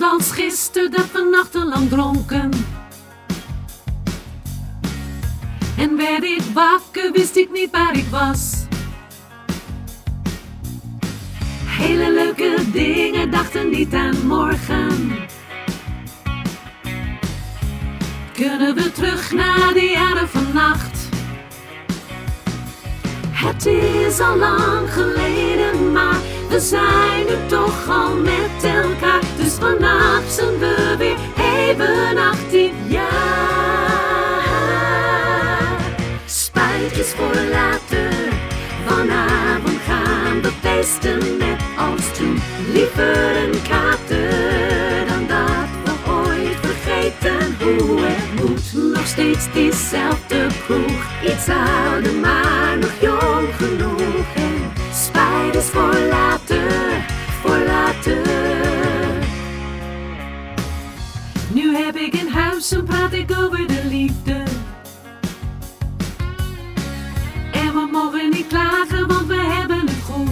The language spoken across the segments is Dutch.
als gisteren dat we nachtenlang dronken. En werd ik wakker, wist ik niet waar ik was. Hele leuke dingen, dachten niet aan morgen. Kunnen we terug naar de jaren van nacht? Het is al lang geleden, maar we zijn nu toch al met elkaar. Dus vannacht zijn we weer even 18 jaar. Spijt is voor later, vanavond gaan we feesten net als toen. Liever een kater dan dat we ooit vergeten hoe het moet. Nog steeds diezelfde kroeg, iets ouder maar nog jong genoeg. En spijt is voor later, voor later. Nu heb ik een huis en praat ik over de liefde. En we mogen niet klagen, want we hebben het goed.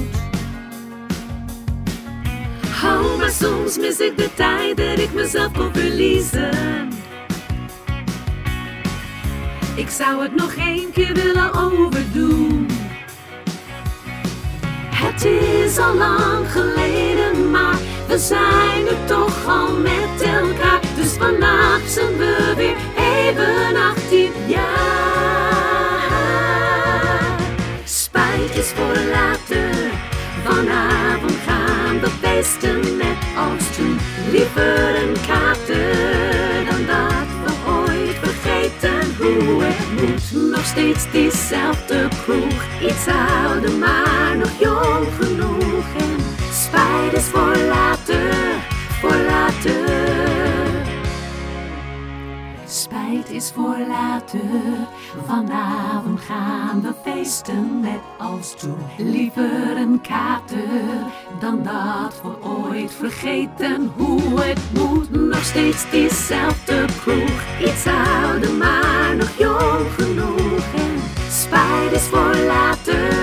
Oh, maar soms mis ik de tijd dat ik mezelf kon verliezen. Ik zou het nog 1 keer willen overdoen. Het is al lang geleden, maar we zijn nu toch al met elkaar. Dus vannacht zijn we weer even 18 jaar. Spijt is voor later, vanavond gaan we feesten net als toen. Liever een kater dan dat we ooit vergeten hoe het moet. Nog steeds diezelfde kroeg, iets ouder maar nog jong genoeg. En spijt is voor later, voor later. Spijt is voor later, vanavond gaan we feesten net als toen. Liever een kater dan dat we ooit vergeten hoe het moet. Nog steeds diezelfde kroeg, iets ouder maar nog jong genoeg. En spijt is voor later.